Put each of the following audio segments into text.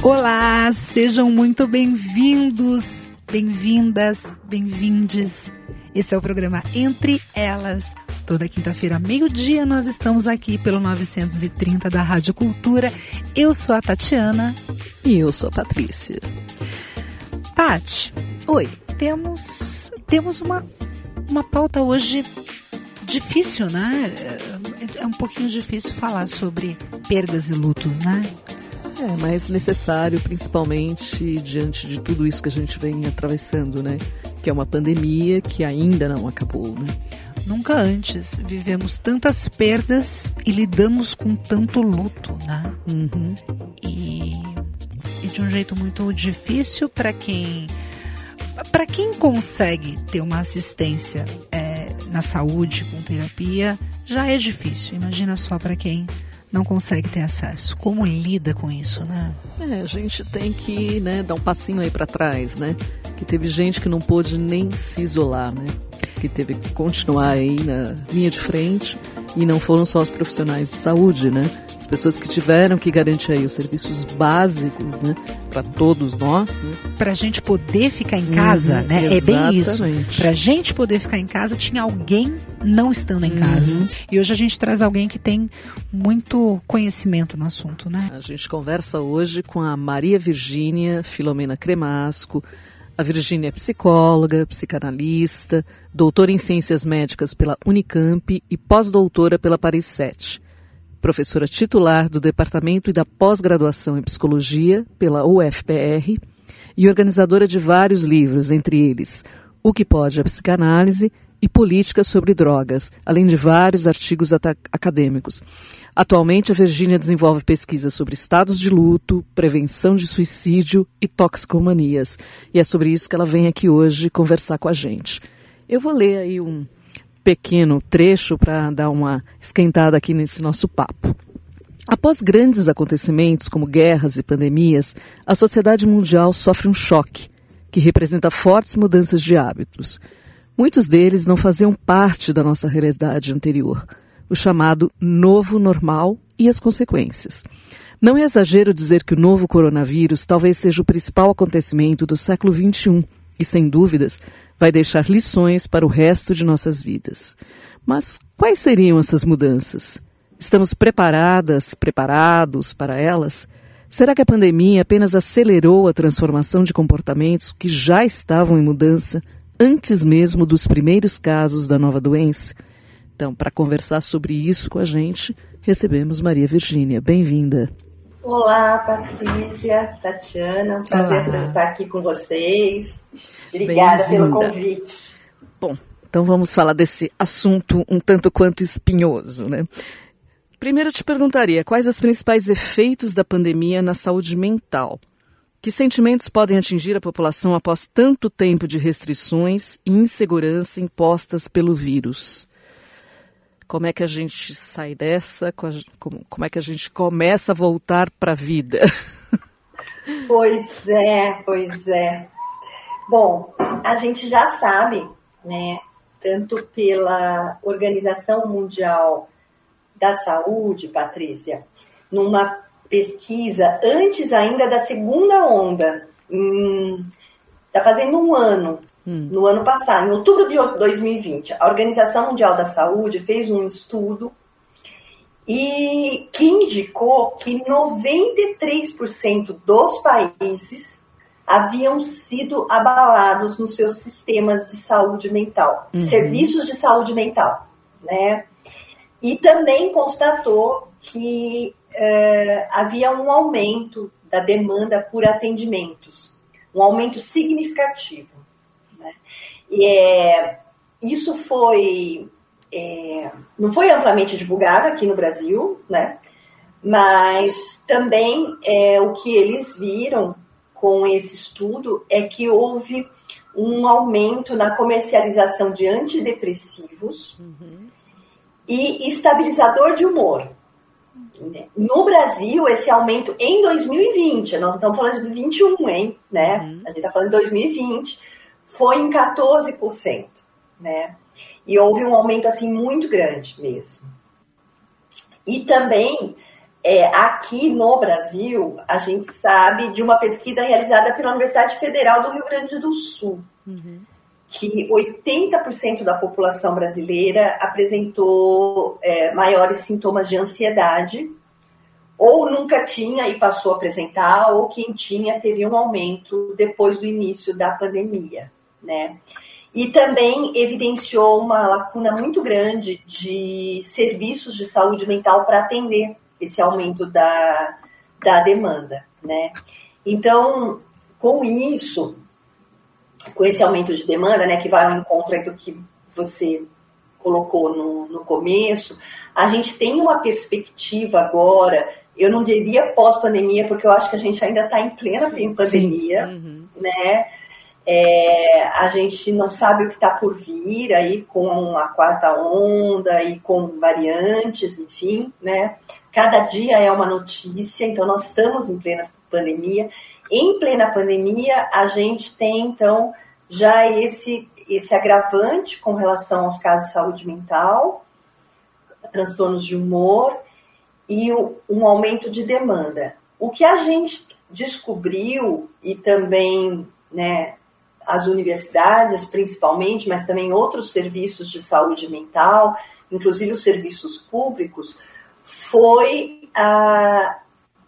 Olá, sejam muito bem-vindos, bem-vindas, bem-vindes. Esse é o programa Entre Elas. Toda quinta-feira, meio-dia, nós estamos aqui pelo 930 da Rádio Cultura. Eu sou a Tatiana. E eu sou a Patrícia. Tati. Oi. Temos uma pauta hoje difícil, né? É um pouquinho difícil falar sobre perdas e lutos, né? É, mas necessário, principalmente diante de tudo isso que a gente vem atravessando, né? Que é uma pandemia que ainda não acabou, né? Nunca antes vivemos tantas perdas e lidamos com tanto luto, né? Uhum. E de um jeito muito difícil para quem consegue ter uma assistência na saúde com terapia, já é difícil. Imagina só para quem não consegue ter acesso. Como lida com isso, né? A gente tem que, dar um passinho aí para trás, né? Que teve gente que não pôde nem se isolar, né? Que teve que continuar aí na linha de frente, e não foram só os profissionais de saúde, né? As pessoas que tiveram que garantir aí os serviços básicos, né? Para todos nós, né? Pra gente poder ficar em casa, né? É bem isso. Pra gente poder ficar em casa, tinha alguém não estando em casa. E hoje a gente traz alguém que tem muito conhecimento no assunto, né? A gente conversa hoje com a Maria Virgínia Filomena Cremasco. A Virgínia é psicóloga, psicanalista, doutora em Ciências Médicas pela Unicamp e pós-doutora pela Paris 7. Professora titular do Departamento e da Pós-Graduação em Psicologia pela UFPR e organizadora de vários livros, entre eles O que Pode a Psicanálise e Políticas sobre Drogas, além de vários artigos acadêmicos. Atualmente, a Virgínia desenvolve pesquisas sobre estados de luto, prevenção de suicídio e toxicomanias. E é sobre isso que ela vem aqui hoje conversar com a gente. Eu vou ler aí um pequeno trecho para dar uma esquentada aqui nesse nosso papo. Após grandes acontecimentos como guerras e pandemias, a sociedade mundial sofre um choque, que representa fortes mudanças de hábitos. Muitos deles não faziam parte da nossa realidade anterior, o chamado novo normal e as consequências. Não é exagero dizer que o novo coronavírus talvez seja o principal acontecimento do século XXI e, sem dúvidas, vai deixar lições para o resto de nossas vidas. Mas quais seriam essas mudanças? Estamos preparados para elas? Será que a pandemia apenas acelerou a transformação de comportamentos que já estavam em mudança antes mesmo dos primeiros casos da nova doença? Então, para conversar sobre isso com a gente, recebemos Maria Virgínia. Bem-vinda. Olá, Patrícia, Tatiana, um prazer estar aqui com vocês. Obrigada pelo convite. Bom, então vamos falar desse assunto um tanto quanto espinhoso, né? Primeiro eu te perguntaria, quais os principais efeitos da pandemia na saúde mental? Que sentimentos podem atingir a população após tanto tempo de restrições e insegurança impostas pelo vírus? Como é que a gente sai dessa? Como é que a gente começa a voltar para a vida? Pois é. Bom, a gente já sabe, né, tanto pela Organização Mundial da Saúde, Patrícia, numa pesquisa antes ainda da segunda onda, está fazendo um ano, no ano passado, em outubro de 2020, a Organização Mundial da Saúde fez um estudo e que indicou que 93% dos países haviam sido abalados nos seus sistemas de saúde mental, serviços de saúde mental, né? E também constatou que havia um aumento da demanda por atendimentos, um aumento significativo, né? E isso não foi amplamente divulgado aqui no Brasil, né? Mas também o que eles viram com esse estudo é que houve um aumento na comercialização de antidepressivos e estabilizador de humor. No Brasil, esse aumento em 2020, nós não estamos falando de 21, hein? Né? A gente está falando de 2020, foi em 14%, né? E houve um aumento assim muito grande mesmo. E também Aqui no Brasil, a gente sabe de uma pesquisa realizada pela Universidade Federal do Rio Grande do Sul, que 80% da população brasileira apresentou maiores sintomas de ansiedade, ou nunca tinha e passou a apresentar, ou quem tinha teve um aumento depois do início da pandemia, né? E também evidenciou uma lacuna muito grande de serviços de saúde mental para atender esse aumento da demanda, né? Então, com isso, com esse aumento de demanda, né, que vai ao encontro do que você colocou no começo, a gente tem uma perspectiva agora, eu não diria pós-pandemia, porque eu acho que a gente ainda está em plena pandemia, né? A gente não sabe o que está por vir aí com a quarta onda e com variantes, enfim, né? Cada dia é uma notícia, então nós estamos em plena pandemia. Em plena pandemia, a gente tem, então, já esse agravante com relação aos casos de saúde mental, transtornos de humor e um aumento de demanda. O que a gente descobriu, e também, né, as universidades principalmente, mas também outros serviços de saúde mental, inclusive os serviços públicos, foi a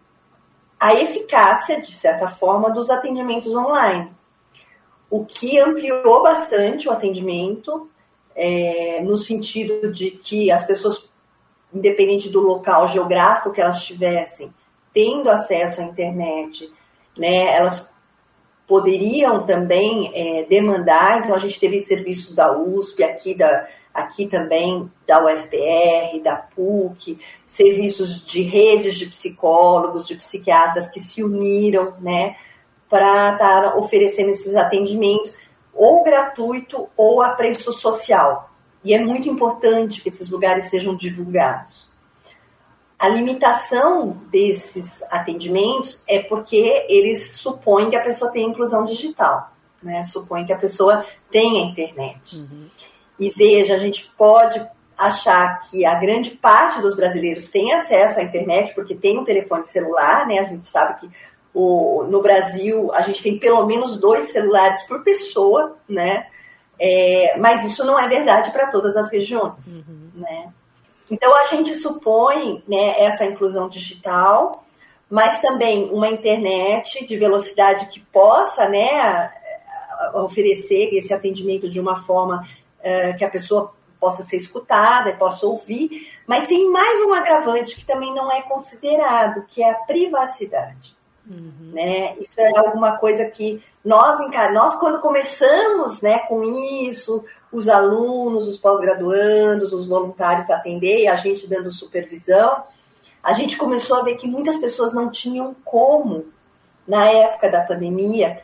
eficácia, de certa forma, dos atendimentos online. O que ampliou bastante o atendimento, no sentido de que as pessoas, independente do local geográfico que elas estivessem, tendo acesso à internet, né, elas poderiam também demandar. Então, a gente teve serviços da USP, aqui também da UFPR, da PUC, serviços de redes de psicólogos, de psiquiatras que se uniram, né, para estar oferecendo esses atendimentos, ou gratuito ou a preço social. E é muito importante que esses lugares sejam divulgados. A limitação desses atendimentos é porque eles supõem que a pessoa tem inclusão digital, né? Supõem que a pessoa tenha internet. E veja, a gente pode achar que a grande parte dos brasileiros tem acesso à internet porque tem um telefone celular, né? A gente sabe que no Brasil a gente tem pelo menos 2 celulares por pessoa, né? Mas isso não é verdade para todas as regiões, né? Então a gente supõe, né, essa inclusão digital, mas também uma internet de velocidade que possa, né, oferecer esse atendimento de uma forma que a pessoa possa ser escutada, possa ouvir, mas tem mais um agravante que também não é considerado, que é a privacidade. Né? Isso é alguma coisa que nós quando começamos, né, com isso, os alunos, os pós-graduandos, os voluntários a atender, e a gente dando supervisão, a gente começou a ver que muitas pessoas não tinham como, na época da pandemia,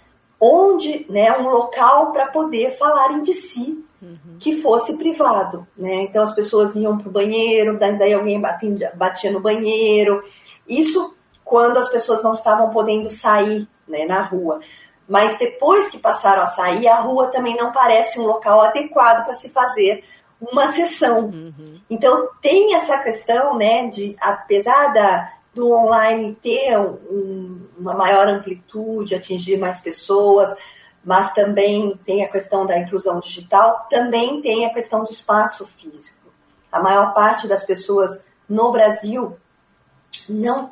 um local para poder falarem de si, que fosse privado, né? Então as pessoas iam para o banheiro, daí alguém batia no banheiro, isso quando as pessoas não estavam podendo sair, né, na rua. Mas depois que passaram a sair, a rua também não parece um local adequado para se fazer uma sessão. Então tem essa questão, né, de, apesar do online ter uma maior amplitude, atingir mais pessoas, mas também tem a questão da inclusão digital, também tem a questão do espaço físico. A maior parte das pessoas no Brasil não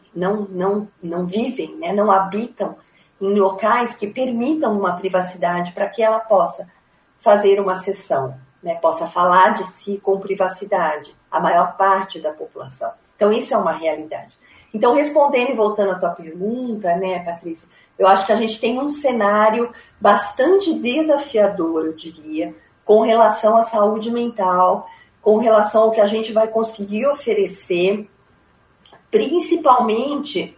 vivem, né, não habitam em locais que permitam uma privacidade para que ela possa fazer uma sessão, né, possa falar de si com privacidade, a maior parte da população. Então, isso é uma realidade. Então, respondendo e voltando à tua pergunta, né, Patrícia, eu acho que a gente tem um cenário bastante desafiador, eu diria, com relação à saúde mental, com relação ao que a gente vai conseguir oferecer, principalmente,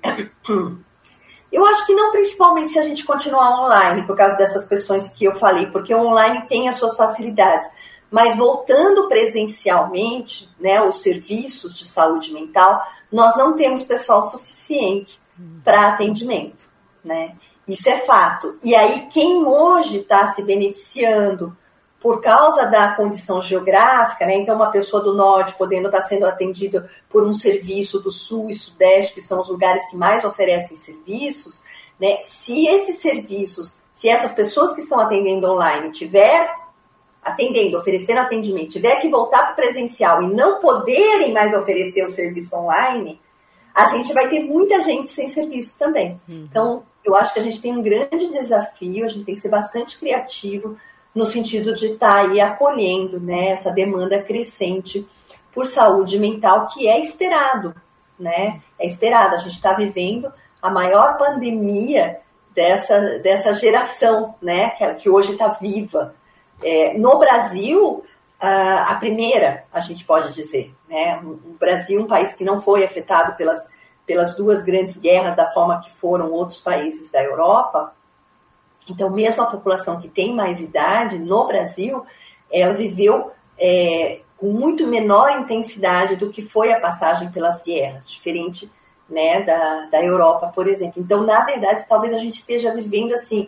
eu acho que não principalmente se a gente continuar online, por causa dessas questões que eu falei, porque o online tem as suas facilidades, mas voltando presencialmente, né, os serviços de saúde mental, nós não temos pessoal suficiente para atendimento, né? Isso é fato. E aí, quem hoje está se beneficiando por causa da condição geográfica, né? Então uma pessoa do norte podendo estar sendo atendida por um serviço do sul e sudeste, que são os lugares que mais oferecem serviços, né? Se esses serviços, se essas pessoas que estão atendendo online oferecendo atendimento, tiver que voltar para o presencial e não poderem mais oferecer o serviço online, a gente vai ter muita gente sem serviço também. Então, eu acho que a gente tem um grande desafio, a gente tem que ser bastante criativo no sentido de estar aí acolhendo, né, essa demanda crescente por saúde mental, que é esperado, né? É esperado. A gente está vivendo a maior pandemia dessa geração, né, que hoje está viva. No Brasil, a primeira, a gente pode dizer, né? O Brasil é um país que não foi afetado pelas duas grandes guerras da forma que foram outros países da Europa. Então, mesmo a população que tem mais idade no Brasil, ela viveu com muito menor intensidade do que foi a passagem pelas guerras, diferente, né, da Europa, por exemplo. Então, na verdade, talvez a gente esteja vivendo assim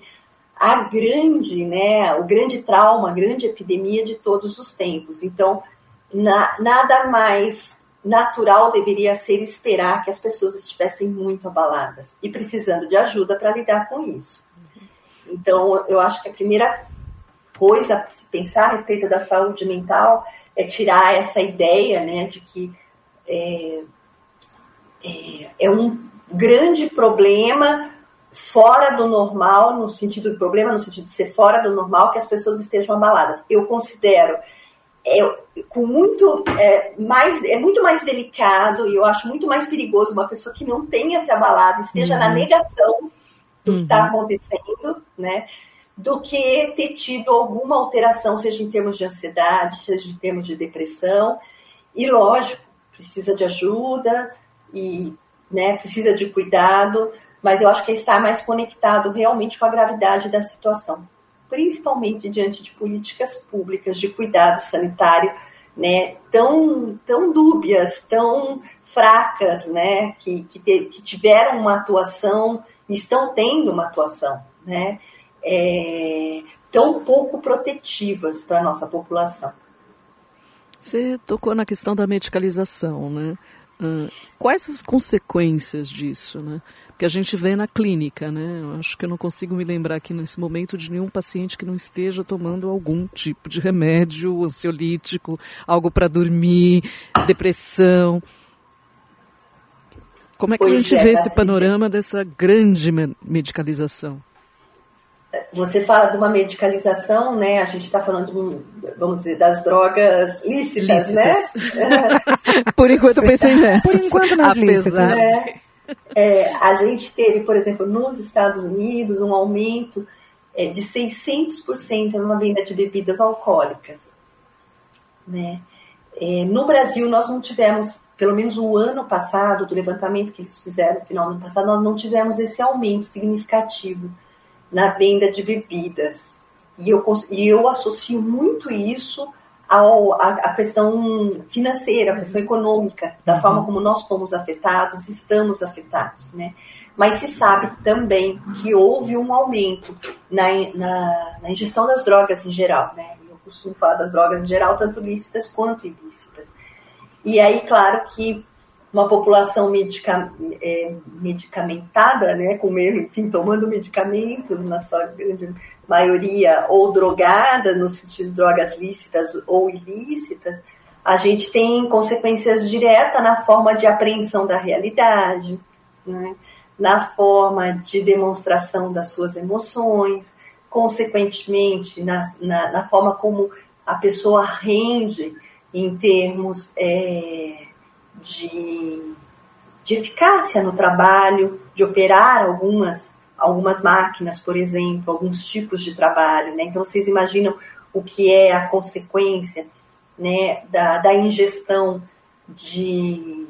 o grande trauma, a grande epidemia de todos os tempos. Então, nada mais natural deveria ser esperar que as pessoas estivessem muito abaladas e precisando de ajuda para lidar com isso. Então, eu acho que a primeira coisa a se pensar a respeito da saúde mental é tirar essa ideia, né, de que é um grande problema fora do normal, no sentido de ser fora do normal, que as pessoas estejam abaladas. Eu considero muito mais delicado, e eu acho muito mais perigoso uma pessoa que não tenha se abalado, esteja na negação do que está acontecendo, né, do que ter tido alguma alteração, seja em termos de ansiedade, seja em termos de depressão. E lógico, precisa de ajuda e, né, precisa de cuidado, mas eu acho que estar mais conectado realmente com a gravidade da situação, principalmente diante de políticas públicas de cuidado sanitário, né, tão dúbias, tão fracas, né, que tiveram uma atuação, estão tendo uma atuação, né, tão pouco protetivas para a nossa população. Você tocou na questão da medicalização, né? Quais as consequências disso, né? Porque a gente vê na clínica, né? Eu acho que eu não consigo me lembrar aqui nesse momento de nenhum paciente que não esteja tomando algum tipo de remédio ansiolítico, algo para dormir, depressão. Como é que a gente vê esse panorama dessa grande medicalização? Você fala de uma medicalização, né? A gente está falando, vamos dizer, das drogas lícitas. Né? Por enquanto eu pensei nessa. Por enquanto nas lícitas. A gente teve, por exemplo, nos Estados Unidos, um aumento de 600% na venda de bebidas alcoólicas. Né? No Brasil, nós não tivemos, pelo menos o ano passado, do levantamento que eles fizeram no final do ano passado, nós não tivemos esse aumento significativo na venda de bebidas. E eu associo muito isso à questão financeira, à questão econômica, da forma como nós fomos afetados, estamos afetados, né? Mas se sabe também que houve um aumento na ingestão das drogas em geral, né? Eu costumo falar das drogas em geral, tanto lícitas quanto ilícitas. E aí, claro que uma população medicamentada, né, enfim, tomando medicamentos, na sua grande maioria, ou drogada, no sentido de drogas lícitas ou ilícitas, a gente tem consequências diretas na forma de apreensão da realidade, né, na forma de demonstração das suas emoções, consequentemente, na forma como a pessoa rende em termos de eficácia no trabalho, de operar algumas máquinas, por exemplo, alguns tipos de trabalho, né? Então, vocês imaginam o que é a consequência, né, da ingestão de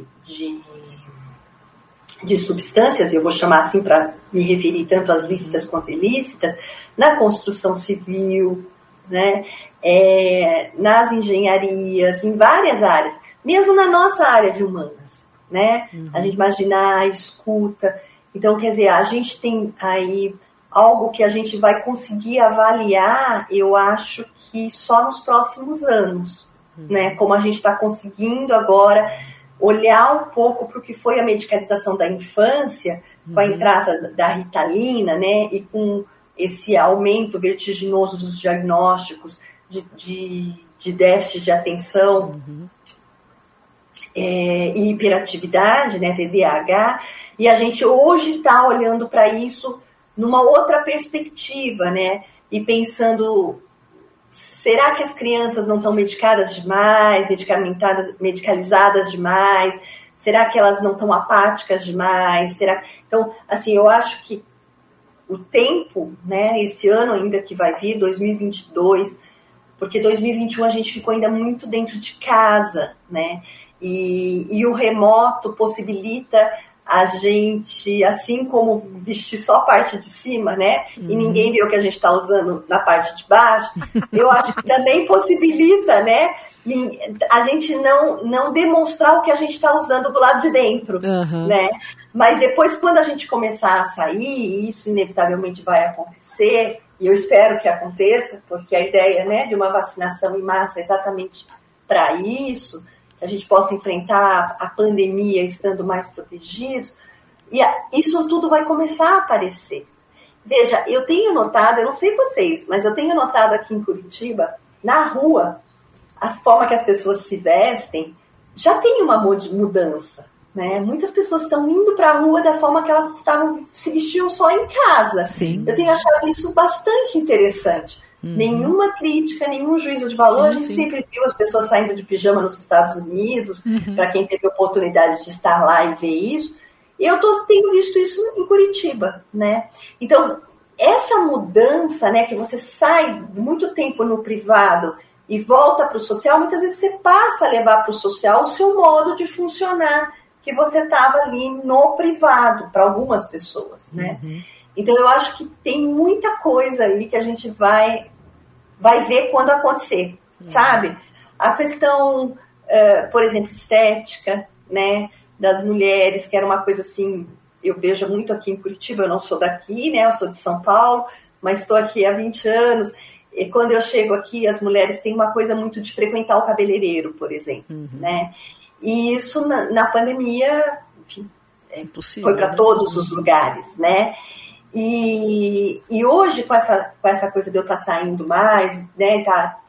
substâncias, eu vou chamar assim para me referir tanto às lícitas quanto ilícitas, na construção civil, né, nas engenharias, em várias áreas, mesmo na nossa área de humanas, né? A gente imaginar a escuta. Então, quer dizer, a gente tem aí algo que a gente vai conseguir avaliar, eu acho que só nos próximos anos, né? Como a gente está conseguindo agora olhar um pouco para o que foi a medicalização da infância, com a entrada da Ritalina, né? E com esse aumento vertiginoso dos diagnósticos de déficit de atenção e hiperatividade, né? TDAH, e a gente hoje está olhando para isso numa outra perspectiva, né? E pensando, será que as crianças não estão medicadas demais, medicalizadas demais? Será que elas não estão apáticas demais? Então, assim, eu acho que o tempo, né, esse ano ainda que vai vir, 2022, porque 2021 a gente ficou ainda muito dentro de casa, né? E o remoto possibilita a gente, assim como vestir só a parte de cima, né? E ninguém vê o que a gente está usando na parte de baixo, eu acho que também possibilita, né? A gente não demonstrar o que a gente está usando do lado de dentro, né? Mas depois, quando a gente começar a sair, e isso inevitavelmente vai acontecer, e eu espero que aconteça, porque a ideia, né, de uma vacinação em massa é exatamente para isso, que a gente possa enfrentar a pandemia estando mais protegidos, e isso tudo vai começar a aparecer. Veja, eu tenho notado, eu não sei vocês, mas eu tenho notado aqui em Curitiba, na rua, a forma que as pessoas se vestem já tem uma mudança, né? Muitas pessoas estão indo para a rua da forma que elas se vestiam só em casa. Sim. Eu tenho achado isso bastante interessante. Nenhuma crítica, nenhum juízo de valor. A gente sempre viu as pessoas saindo de pijama nos Estados Unidos, para quem teve a oportunidade de estar lá e ver isso. E eu tenho visto isso em Curitiba, né? Então, essa mudança, né, que você sai muito tempo no privado e volta para o social, muitas vezes você passa a levar para o social o seu modo de funcionar, que você estava ali no privado, para algumas pessoas, né? Então, eu acho que tem muita coisa aí que a gente vai ver quando acontecer, sabe? A questão, por exemplo, estética, né, das mulheres, que era uma coisa assim, eu vejo muito aqui em Curitiba, eu não sou daqui, né, eu sou de São Paulo, mas estou aqui há 20 anos, e quando eu chego aqui, as mulheres têm uma coisa muito de frequentar o cabeleireiro, por exemplo, né? E isso na pandemia, enfim, foi para todos os lugares, né? E hoje, com essa coisa de eu estar saindo mais, né,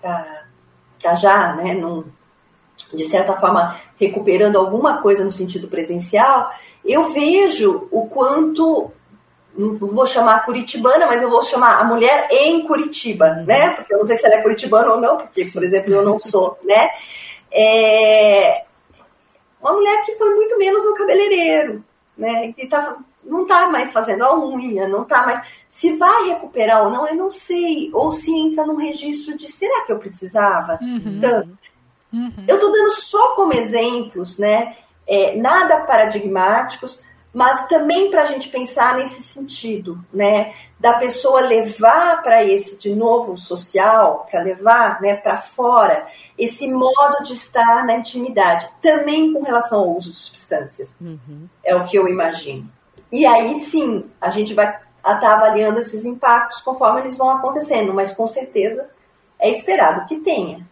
tá já, né, de certa forma, recuperando alguma coisa no sentido presencial, eu vejo o quanto, não vou chamar curitibana, mas eu vou chamar a mulher em Curitiba, né, porque eu não sei se ela é curitibana ou não, porque, por exemplo, eu não sou, né, uma mulher que foi muito menos no cabeleireiro, né, que não está mais fazendo a unha, não está mais... Se vai recuperar ou não, eu não sei. Ou se entra num registro de, será que eu precisava? Eu estou dando só como exemplos, né? Nada paradigmáticos, mas também para a gente pensar nesse sentido, né? Da pessoa levar para esse, de novo, social, para levar, né, para fora, esse modo de estar na intimidade, também com relação ao uso de substâncias. É o que eu imagino. E aí, sim, a gente vai estar avaliando esses impactos conforme eles vão acontecendo, mas com certeza é esperado que tenha.